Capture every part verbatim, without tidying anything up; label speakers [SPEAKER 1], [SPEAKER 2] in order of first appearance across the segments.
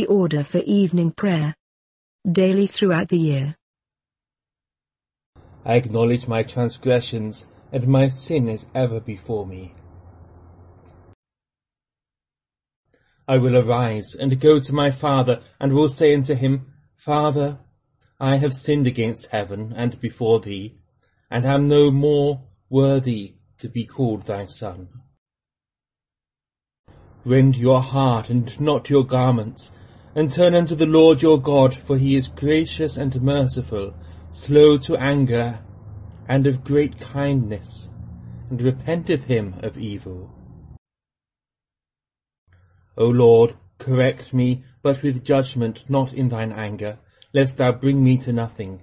[SPEAKER 1] order for evening prayer. Daily throughout the year.
[SPEAKER 2] I acknowledge my transgressions, and my sin is ever before me. I will arise and go to my father, and will say unto him, Father, I have sinned against heaven and before thee, and am no more worthy to be called thy son. Rend your heart and not your garments, and turn unto the Lord your God, for he is gracious and merciful, slow to anger, and of great kindness, and repenteth him of evil. O Lord, correct me, but with judgment, not in thine anger, lest thou bring me to nothing.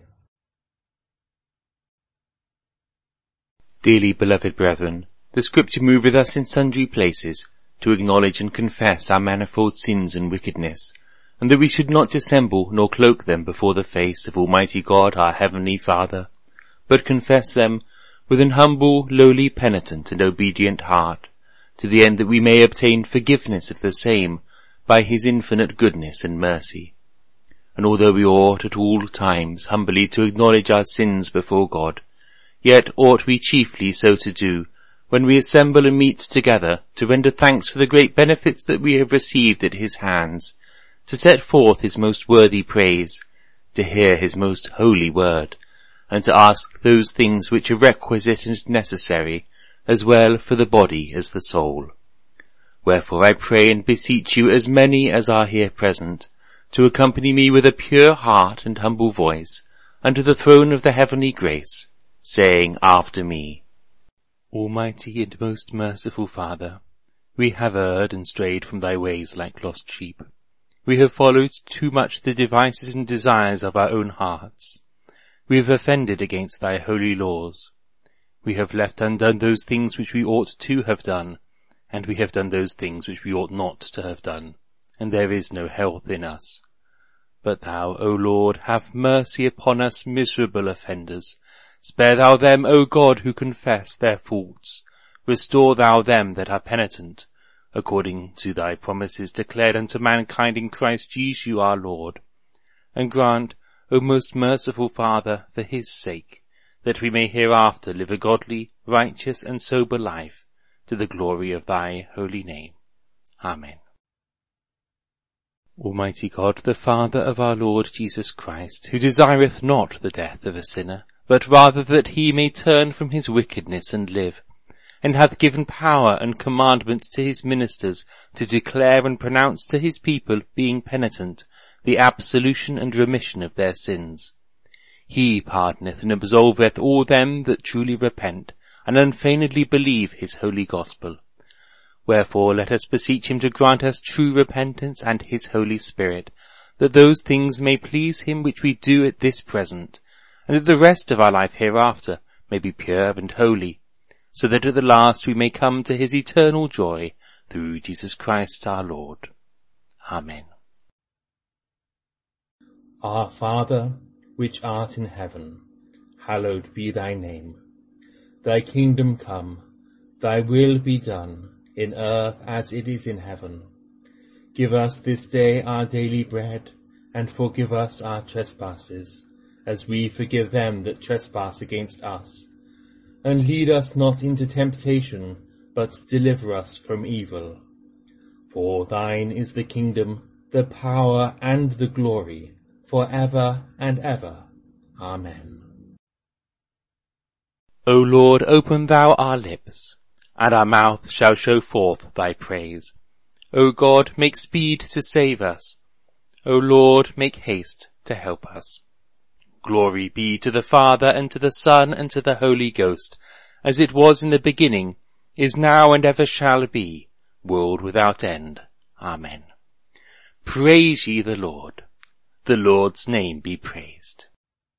[SPEAKER 3] Dearly beloved brethren, the Scripture moveth us in sundry places to acknowledge and confess our manifold sins and wickedness, and that we should not dissemble nor cloak them before the face of Almighty God our Heavenly Father, but confess them with an humble, lowly, penitent, and obedient heart, to the end that we may obtain forgiveness of the same by his infinite goodness and mercy. And although we ought at all times humbly to acknowledge our sins before God, yet ought we chiefly so to do when we assemble and meet together to render thanks for the great benefits that we have received at his hands, to set forth his most worthy praise, to hear his most holy word, and to ask those things which are requisite and necessary, as well for the body as the soul. Wherefore I pray and beseech you, as many as are here present, to accompany me with a pure heart and humble voice unto the throne of the heavenly grace, saying after me, Almighty and most merciful Father, we have erred and strayed from thy ways like lost sheep. We have followed too much the devices and desires of our own hearts. We have offended against thy holy laws. We have left undone those things which we ought to have done, and we have done those things which we ought not to have done, and there is no health in us. But thou, O Lord, have mercy upon us miserable offenders. Spare thou them, O God, who confess their faults. Restore thou them that are penitent, according to thy promises declared unto mankind in Christ Jesus our Lord. And grant, O most merciful Father, for his sake, that we may hereafter live a godly, righteous, and sober life, to the glory of thy holy name. Amen. Almighty God, the Father of our Lord Jesus Christ, who desireth not the death of a sinner, but rather that he may turn from his wickedness and live, and hath given power and commandment to his ministers to declare and pronounce to his people, being penitent, the absolution and remission of their sins. He pardoneth and absolveth all them that truly repent, and unfeignedly believe his holy gospel. Wherefore let us beseech him to grant us true repentance and his Holy Spirit, that those things may please him which we do at this present, and that the rest of our life hereafter may be pure and holy, so that at the last we may come to his eternal joy, through Jesus Christ our Lord. Amen.
[SPEAKER 2] Our Father, which art in heaven, hallowed be thy name. Thy kingdom come, thy will be done, in earth as it is in heaven. Give us this day our daily bread, and forgive us our trespasses, as we forgive them that trespass against us. And lead us not into temptation, but deliver us from evil. For thine is the kingdom, the power, and the glory, for ever and ever. Amen.
[SPEAKER 3] O Lord, open thou our lips, and our mouth shall show forth thy praise. O God, make speed to save us. O Lord, make haste to help us. Glory be to the Father, and to the Son, and to the Holy Ghost, as it was in the beginning, is now, and ever shall be, world without end. Amen. Praise ye the Lord. The Lord's name be praised.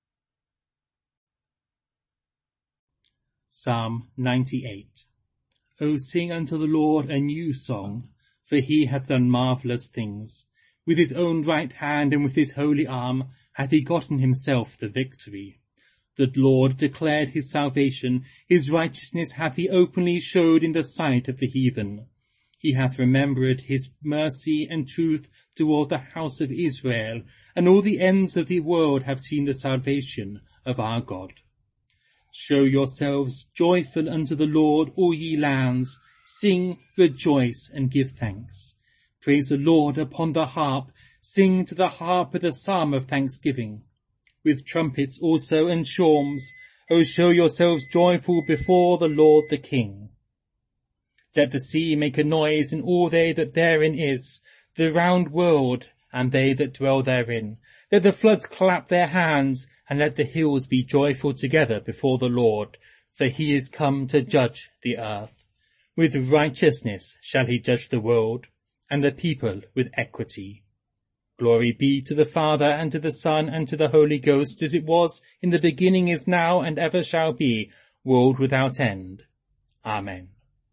[SPEAKER 4] Psalm ninety-eight. O sing unto the Lord a new song, for he hath done marvellous things. With his own right hand and with his holy arm hath he gotten himself the victory. The Lord declared his salvation, his righteousness hath he openly showed in the sight of the heathen. He hath remembered his mercy and truth toward the house of Israel, and all the ends of the world have seen the salvation of our God. Show yourselves joyful unto the Lord, all ye lands. Sing, rejoice, and give thanks. Praise the Lord upon the harp. Sing to the harp with a psalm of thanksgiving. With trumpets also and shawms, O show yourselves joyful before the Lord the King. Let the sea make a noise, and all they that therein is, the round world, and they that dwell therein. Let the floods clap their hands, and let the hills be joyful together before the Lord, for he is come to judge the earth. With righteousness shall he judge the world, and the people with equity. Glory be to the Father, and to the Son, and to the Holy Ghost, as it was in the beginning, is now, and ever shall be, world without end. Amen.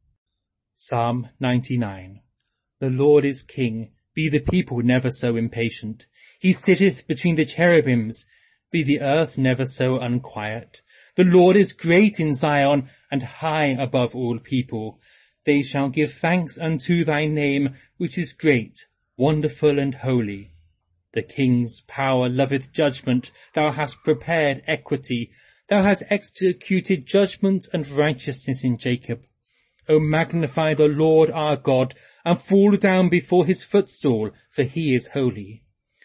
[SPEAKER 4] Psalm ninety-nine. The Lord is King, be the people never so impatient. He sitteth between the cherubims, be the earth never so unquiet. The Lord is great in Zion, and high above all people. They shall give thanks unto thy name, which is great, wonderful, and holy. The King's power loveth judgment. Thou hast prepared equity. Thou hast executed judgment and righteousness in Jacob. O magnify the Lord our God, and fall down before his footstool, for he is holy.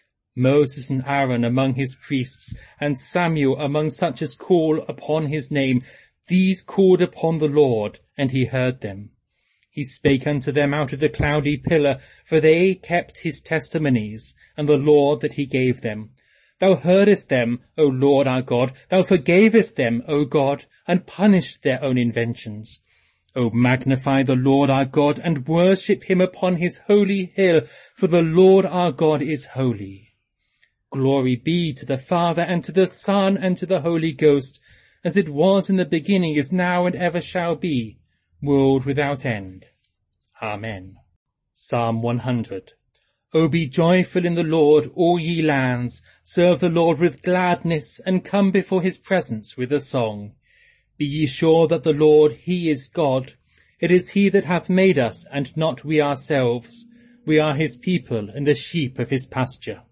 [SPEAKER 4] Moses and Aaron among his priests, and Samuel among such as call upon his name, these called upon the Lord, and he heard them. He spake unto them out of the cloudy pillar, for they kept his testimonies, and the law that he gave them. Thou heardest them, O Lord our God, thou forgavest them, O God, and punished their own inventions. O magnify the Lord our God, and worship him upon his holy hill, for the Lord our God is holy. Glory be to the Father, and to the Son, and to the Holy Ghost, as it was in the beginning, is now, and ever shall be, world without end. Amen. Psalm one hundred. O be joyful in the Lord, all ye lands. Serve the Lord with gladness, and come before his presence with a song. Be ye sure that the Lord, he is God. It is he that hath made us, and not we ourselves. We are his people, and the sheep of his pasture.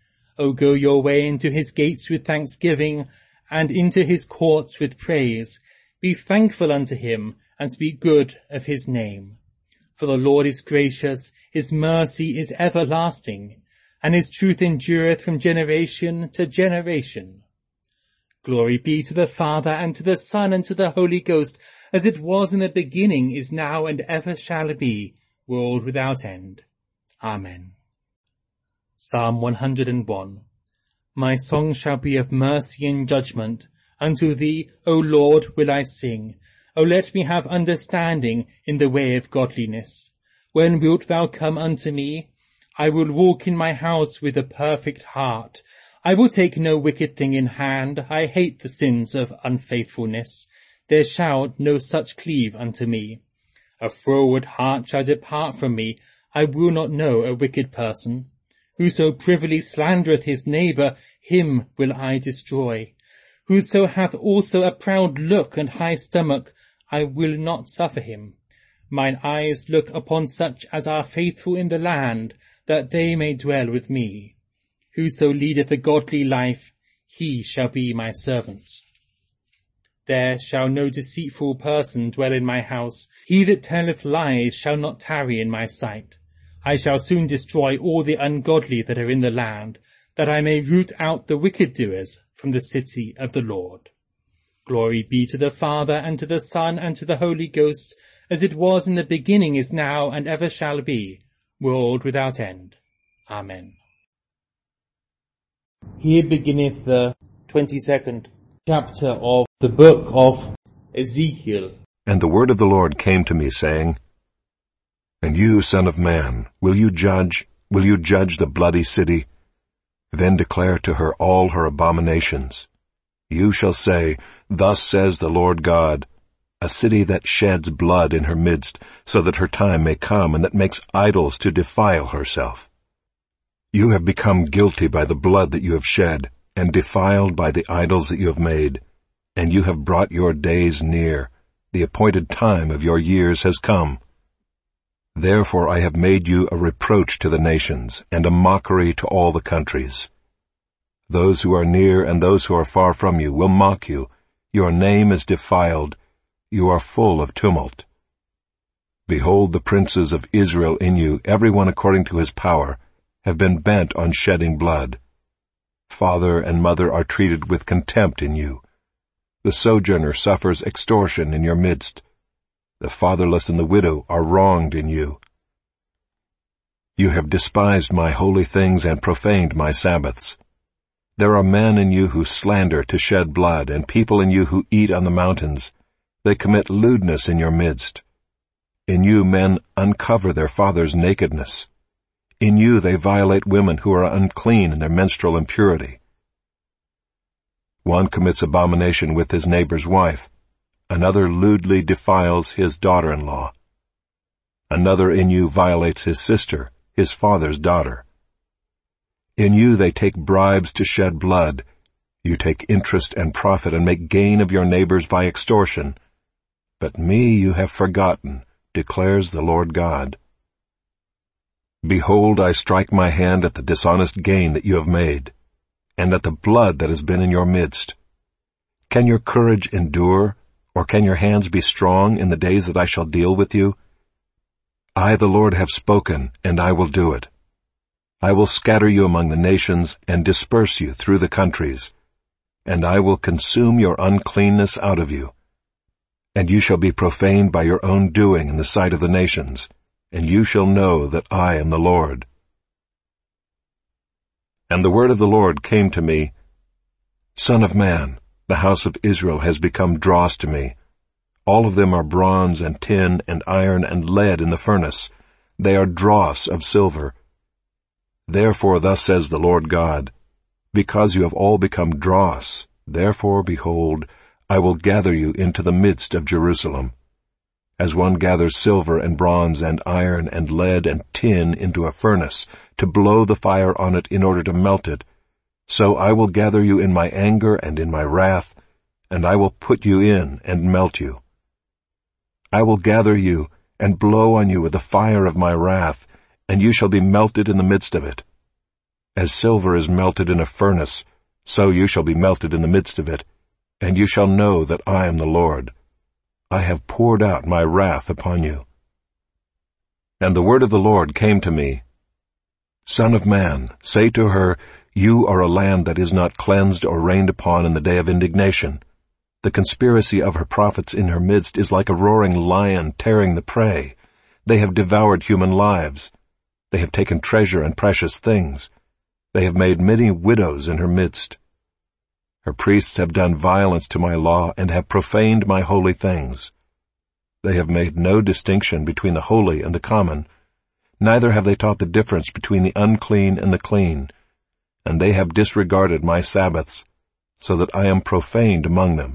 [SPEAKER 4] O go your way into his gates with thanksgiving, and into his courts with praise. Be thankful unto him, and speak good of his name. For the Lord is gracious, his mercy is everlasting, and his truth endureth from generation to generation. Glory be to the Father, and to the Son, and to the Holy Ghost, as it was in the beginning, is now, and ever shall be, world without end. Amen. Psalm one hundred and one. My song shall be of mercy and judgment. Unto thee, O Lord, will I sing. O let me have understanding in the way of godliness. When wilt thou come unto me? I will walk in my house with a perfect heart. I will take no wicked thing in hand. I hate the sins of unfaithfulness. There shall no such cleave unto me. A froward heart shall depart from me. I will not know a wicked person. Whoso privily slandereth his neighbour, him will I destroy. Whoso hath also a proud look and high stomach, I will not suffer him. Mine eyes look upon such as are faithful in the land, that they may dwell with me. Whoso leadeth a godly life, he shall be my servant. There shall no deceitful person dwell in my house. He that telleth lies shall not tarry in my sight. I shall soon destroy all the ungodly that are in the land, that I may root out the wicked doers from the city of the Lord. Glory be to the Father, and to the Son, and to the Holy Ghost, as it was in the beginning, is now, and ever shall be, world without end. Amen. Here beginneth the twenty-second chapter of the book of Ezekiel.
[SPEAKER 5] And the word of the Lord came to me, saying, And you, son of man, will you judge, will you judge the bloody city? Then declare to her all her abominations. You shall say, Thus says the Lord God, a city that sheds blood in her midst, so that her time may come, and that makes idols to defile herself. You have become guilty by the blood that you have shed, and defiled by the idols that you have made, and you have brought your days near. The appointed time of your years has come. Therefore I have made you a reproach to the nations, and a mockery to all the countries. Those who are near and those who are far from you will mock you. Your name is defiled. You are full of tumult. Behold, the princes of Israel in you, everyone according to his power, have been bent on shedding blood. Father and mother are treated with contempt in you. The sojourner suffers extortion in your midst. The fatherless and the widow are wronged in you. You have despised my holy things and profaned my Sabbaths. There are men in you who slander to shed blood, and people in you who eat on the mountains. They commit lewdness in your midst. In you men uncover their father's nakedness. In you they violate women who are unclean in their menstrual impurity. One commits abomination with his neighbor's wife. Another lewdly defiles his daughter-in-law. Another in you violates his sister, his father's daughter. In you they take bribes to shed blood. You take interest and profit and make gain of your neighbors by extortion. But me you have forgotten, declares the Lord God. Behold, I strike my hand at the dishonest gain that you have made, and at the blood that has been in your midst. Can your courage endure, or can your hands be strong in the days that I shall deal with you? I, the Lord, have spoken, and I will do it. I will scatter you among the nations and disperse you through the countries, and I will consume your uncleanness out of you. And you shall be profaned by your own doing in the sight of the nations, and you shall know that I am the Lord. And the word of the Lord came to me, Son of man, the house of Israel has become dross to me. All of them are bronze and tin and iron and lead in the furnace. They are dross of silver. Therefore thus says the Lord God, because you have all become dross, therefore, behold, I will gather you into the midst of Jerusalem. As one gathers silver and bronze and iron and lead and tin into a furnace, to blow the fire on it in order to melt it, so I will gather you in my anger and in my wrath, and I will put you in and melt you. I will gather you and blow on you with the fire of my wrath, and you shall be melted in the midst of it. As silver is melted in a furnace, so you shall be melted in the midst of it, and you shall know that I am the Lord. I have poured out my wrath upon you. And the word of the Lord came to me, Son of man, say to her, You are a land that is not cleansed or rained upon in the day of indignation. The conspiracy of her prophets in her midst is like a roaring lion tearing the prey. They have devoured human lives. They have taken treasure and precious things. They have made many widows in her midst. Her priests have done violence to my law and have profaned my holy things. They have made no distinction between the holy and the common. Neither have they taught the difference between the unclean and the clean. And they have disregarded my Sabbaths, so that I am profaned among them.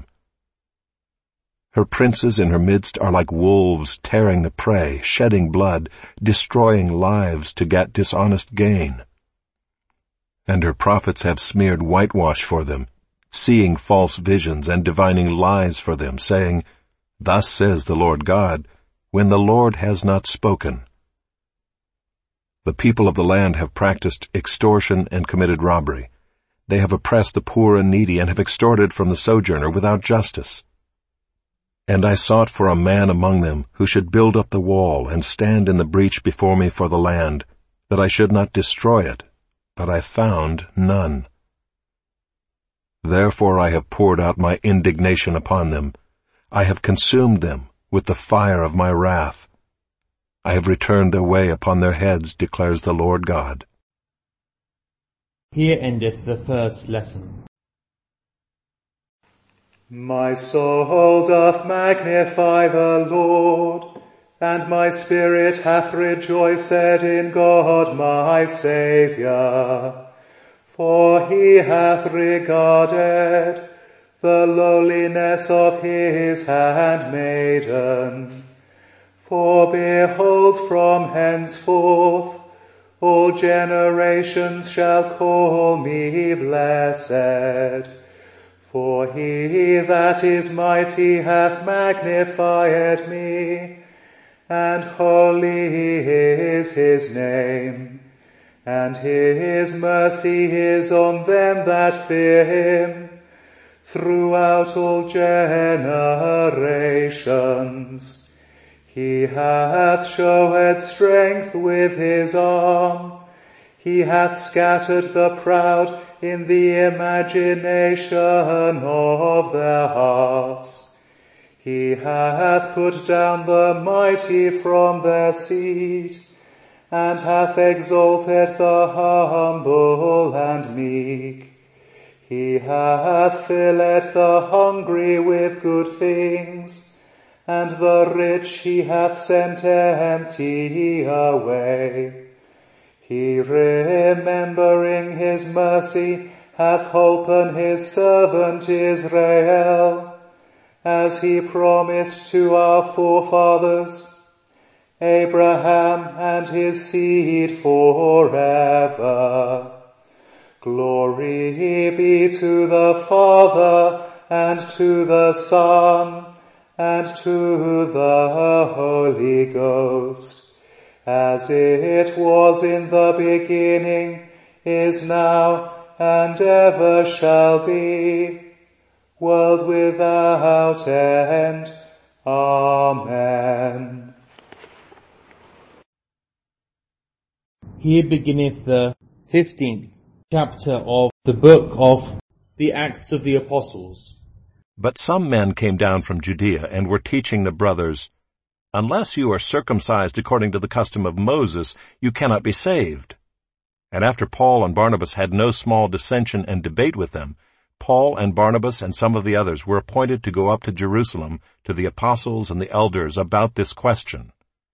[SPEAKER 5] Her princes in her midst are like wolves tearing the prey, shedding blood, destroying lives to get dishonest gain. And her prophets have smeared whitewash for them, seeing false visions and divining lies for them, saying, Thus says the Lord God, when the Lord has not spoken. The people of the land have practiced extortion and committed robbery. They have oppressed the poor and needy and have extorted from the sojourner without justice. And I sought for a man among them who should build up the wall and stand in the breach before me for the land, that I should not destroy it, but I found none. Therefore I have poured out my indignation upon them. I have consumed them with the fire of my wrath. I have returned their way upon their heads, declares the Lord God.
[SPEAKER 2] Here endeth the first lesson.
[SPEAKER 6] My soul doth magnify the Lord, and my spirit hath rejoiced in God my Saviour. For he hath regarded the lowliness of his handmaiden. For behold, from henceforth all generations shall call me blessed. For he that is mighty hath magnified me, and holy is his name. And his mercy is on them that fear him throughout all generations. He hath showed strength with his arm. He hath scattered the proud in the imagination of their hearts. He hath put down the mighty from their seat, and hath exalted the humble and meek. He hath filled the hungry with good things, and the rich he hath sent empty away. He, remembering his mercy, hath holpen his servant Israel, as he promised to our forefathers, Abraham and his seed forever. Glory be to the Father, and to the Son, and to the Holy Ghost, as it was in the beginning, is now, and ever shall be, world without end. Amen.
[SPEAKER 2] Here beginneth the fifteenth chapter of the book of the Acts of the Apostles.
[SPEAKER 5] But some men came down from Judea and were teaching the brothers, Unless you are circumcised according to the custom of Moses, you cannot be saved. And after Paul and Barnabas had no small dissension and debate with them, Paul and Barnabas and some of the others were appointed to go up to Jerusalem to the apostles and the elders about this question.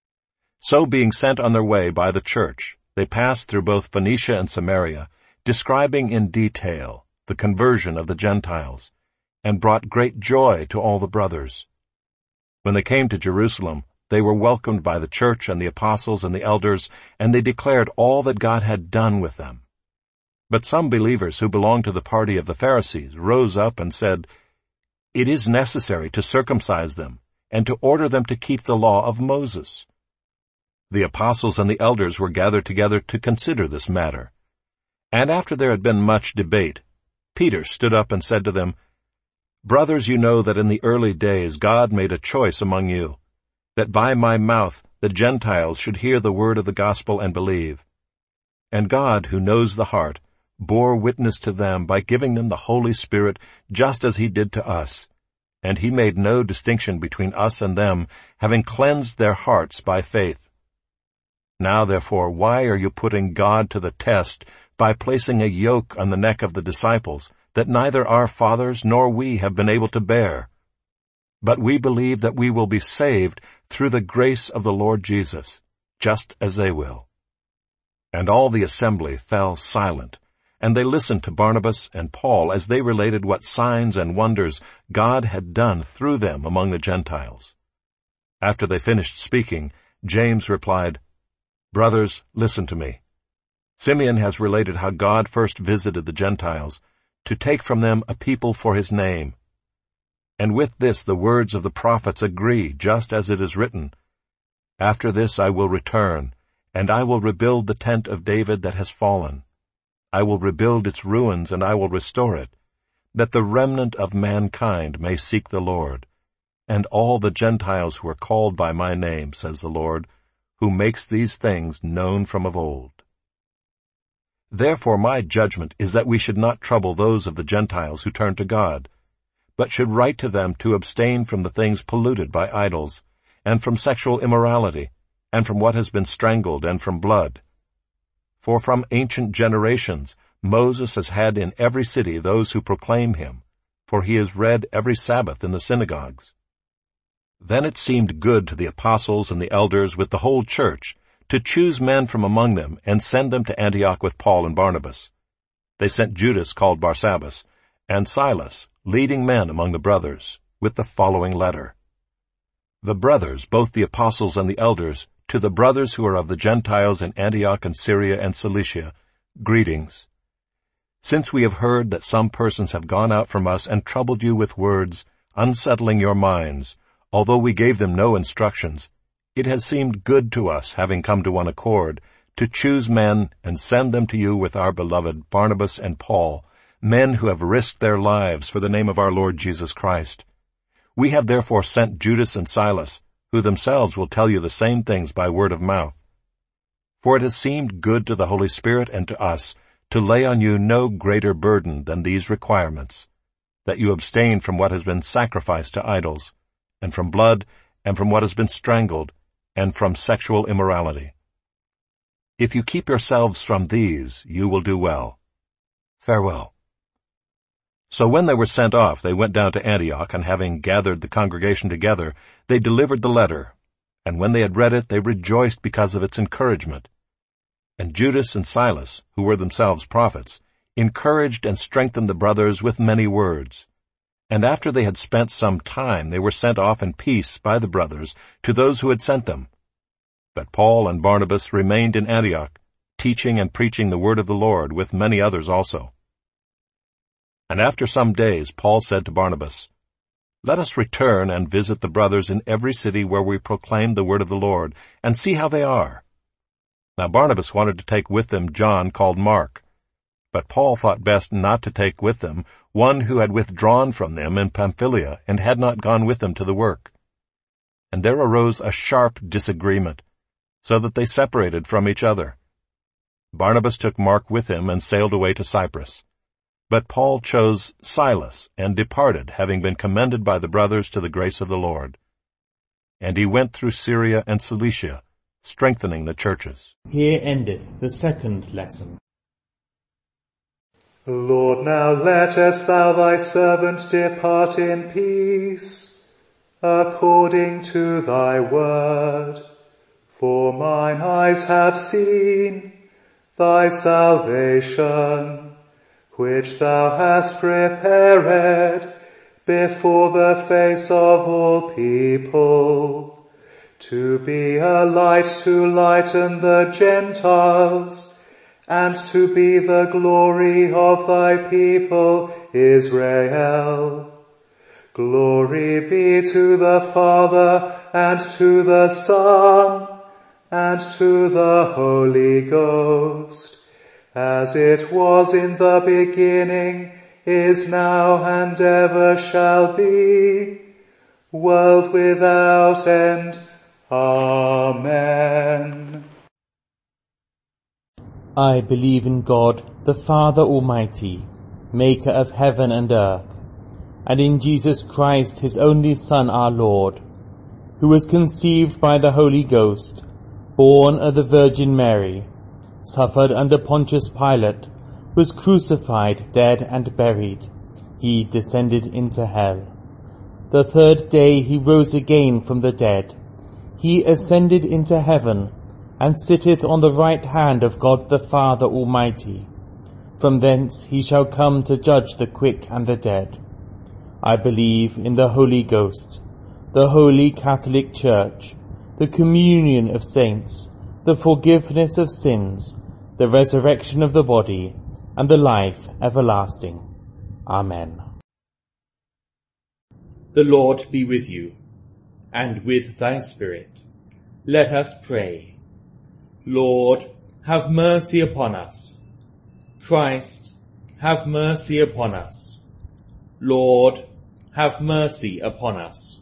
[SPEAKER 5] So being sent on their way by the church, they passed through both Phoenicia and Samaria, describing in detail the conversion of the Gentiles, and brought great joy to all the brothers. When they came to Jerusalem, they were welcomed by the church and the apostles and the elders, and they declared all that God had done with them. But some believers who belonged to the party of the Pharisees rose up and said, It is necessary to circumcise them, and to order them to keep the law of Moses. The apostles and the elders were gathered together to consider this matter. And after there had been much debate, Peter stood up and said to them, Brothers, you know that in the early days God made a choice among you, that by my mouth the Gentiles should hear the word of the gospel and believe. And God, who knows the heart, bore witness to them by giving them the Holy Spirit, just as he did to us. And he made no distinction between us and them, having cleansed their hearts by faith. Now therefore, why are you putting God to the test by placing a yoke on the neck of the disciples, that neither our fathers nor we have been able to bear? But we believe that we will be saved through the grace of the Lord Jesus, just as they will. And all the assembly fell silent, and they listened to Barnabas and Paul as they related what signs and wonders God had done through them among the Gentiles. After they finished speaking, James replied, Brothers, listen to me. Simeon has related how God first visited the Gentiles, to take from them a people for his name. And with this the words of the prophets agree, just as it is written, After this I will return, and I will rebuild the tent of David that has fallen. I will rebuild its ruins, and I will restore it, that the remnant of mankind may seek the Lord, and all the Gentiles who are called by my name, says the Lord, who makes these things known from of old. Therefore my judgment is that we should not trouble those of the Gentiles who turn to God, but should write to them to abstain from the things polluted by idols, and from sexual immorality, and from what has been strangled, and from blood. For from ancient generations Moses has had in every city those who proclaim him, for he is read every Sabbath in the synagogues. Then it seemed good to the apostles and the elders with the whole church to choose men from among them and send them to Antioch with Paul and Barnabas. They sent Judas, called Barsabbas, and Silas, leading men among the brothers, with the following letter. The brothers, both the apostles and the elders, to the brothers who are of the Gentiles in Antioch and Syria and Cilicia, greetings. Since we have heard that some persons have gone out from us and troubled you with words, unsettling your minds, although we gave them no instructions, It has seemed good to us, having come to one accord, to choose men and send them to you with our beloved Barnabas and Paul, men who have risked their lives for the name of our Lord Jesus Christ. We have therefore sent Judas and Silas, who themselves will tell you the same things by word of mouth. For it has seemed good to the Holy Spirit and to us to lay on you no greater burden than these requirements, that you abstain from what has been sacrificed to idols, and from blood, and from what has been strangled, and from sexual immorality. If you keep yourselves from these, you will do well. Farewell. So when they were sent off, they went down to Antioch, and having gathered the congregation together, they delivered the letter. And when they had read it, they rejoiced because of its encouragement. And Judas and Silas, who were themselves prophets, encouraged and strengthened the brothers with many words. And after they had spent some time, they were sent off in peace by the brothers to those who had sent them. But Paul and Barnabas remained in Antioch, teaching and preaching the word of the Lord with many others also. And after some days Paul said to Barnabas, Let us return and visit the brothers in every city where we proclaim the word of the Lord, and see how they are. Now Barnabas wanted to take with them John called Mark, but Paul thought best not to take with them one who had withdrawn from them in Pamphylia and had not gone with them to the work. And there arose a sharp disagreement, so that they separated from each other. Barnabas took Mark with him and sailed away to Cyprus. But Paul chose Silas and departed, having been commended by the brothers to the grace of the Lord. And he went through Syria and Cilicia, strengthening the churches.
[SPEAKER 2] Here endeth the second lesson.
[SPEAKER 6] Lord, now lettest thou thy servant depart in peace, according to thy word. For mine eyes have seen thy salvation, which thou hast prepared before the face of all people, to be a light to lighten the Gentiles, and to be the glory of thy people Israel. Glory be to the Father, and to the Son, and to the Holy Ghost, as it was in the beginning, is now, and ever shall be, world without end. Amen.
[SPEAKER 2] I believe in God, the Father Almighty, maker of heaven and earth, and in Jesus Christ, his only Son, our Lord, who was conceived by the Holy Ghost, born of the Virgin Mary, suffered under Pontius Pilate, was crucified, dead, and buried. He descended into hell. The third day he rose again from the dead. He ascended into heaven, and sitteth on the right hand of God the Father Almighty. From thence he shall come to judge the quick and the dead. I believe in the Holy Ghost, the Holy Catholic Church, the communion of saints, the forgiveness of sins, the resurrection of the body, and the life everlasting. Amen. The Lord be with you, and with thy spirit. Let us pray. Lord, have mercy upon us. Christ, have mercy upon us. Lord, have mercy upon us.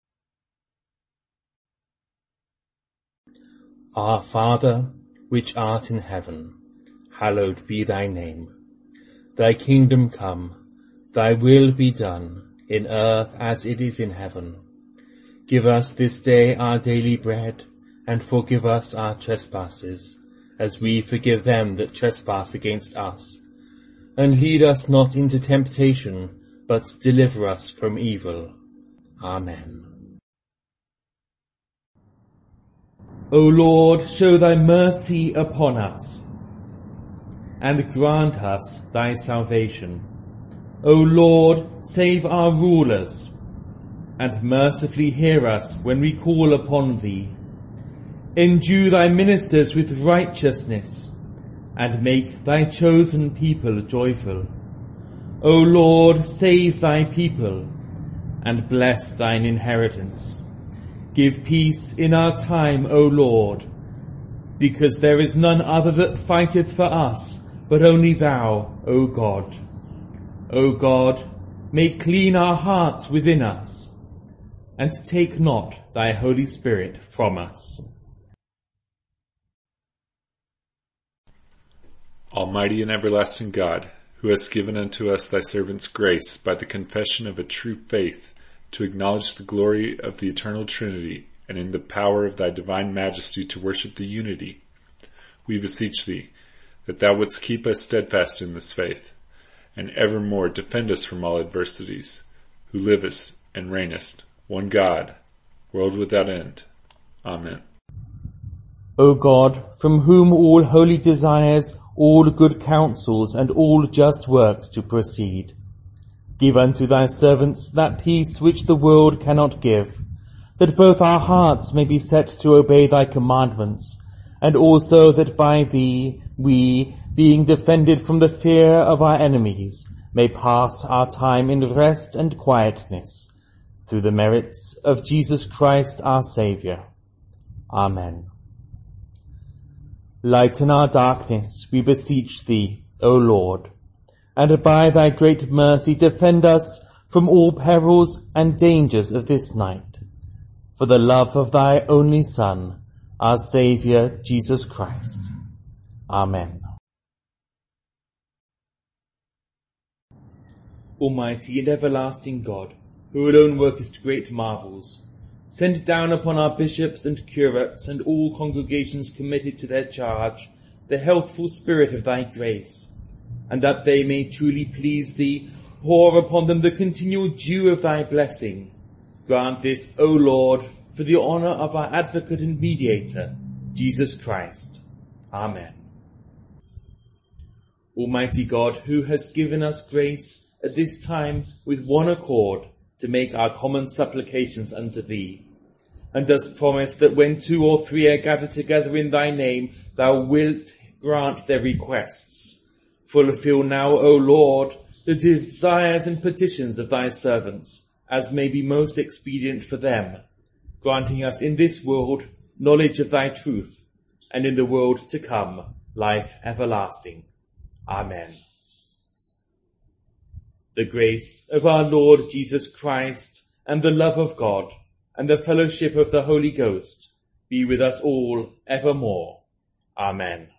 [SPEAKER 2] Our Father, which art in heaven, hallowed be thy name. Thy kingdom come, thy will be done, in earth as it is in heaven. Give us this day our daily bread, and forgive us our trespasses, as we forgive them that trespass against us. And lead us not into temptation, but deliver us from evil. Amen. O Lord, show thy mercy upon us, and grant us thy salvation. O Lord, save our rulers, and mercifully hear us when we call upon thee. Endue thy ministers with righteousness, and make thy chosen people joyful. O Lord, save thy people, and bless thine inheritance. Give peace in our time, O Lord, because there is none other that fighteth for us, but only thou, O God. O God, make clean our hearts within us, and take not thy Holy Spirit from us.
[SPEAKER 7] Almighty and everlasting God, who hast given unto us thy servants grace by the confession of a true faith, to acknowledge the glory of the eternal Trinity, and in the power of thy divine majesty to worship the unity, we beseech thee, that thou wouldst keep us steadfast in this faith, and evermore defend us from all adversities, who livest and reignest, one God, world without end. Amen.
[SPEAKER 2] O God, from whom all holy desires, all good counsels, and all just works to proceed, give unto thy servants that peace which the world cannot give, that both our hearts may be set to obey thy commandments, and also that by thee we, being defended from the fear of our enemies, may pass our time in rest and quietness, through the merits of Jesus Christ our Saviour. Amen. Lighten our darkness, we beseech thee, O Lord, and by thy great mercy defend us from all perils and dangers of this night, for the love of thy only Son, our Saviour, Jesus Christ. Amen. Almighty and everlasting God, who alone workest great marvels, send down upon our bishops and curates and all congregations committed to their charge the healthful spirit of thy grace, and that they may truly please thee, pour upon them the continual dew of thy blessing. Grant this, O Lord, for the honour of our advocate and mediator, Jesus Christ. Amen. Almighty God, who hast given us grace at this time with one accord to make our common supplications unto thee, and dost promise that when two or three are gathered together in thy name, thou wilt grant their requests. Fulfill now, O Lord, the desires and petitions of thy servants, as may be most expedient for them, granting us in this world knowledge of thy truth, and in the world to come life everlasting. Amen. The grace of our Lord Jesus Christ, and the love of God, and the fellowship of the Holy Ghost be with us all evermore. Amen.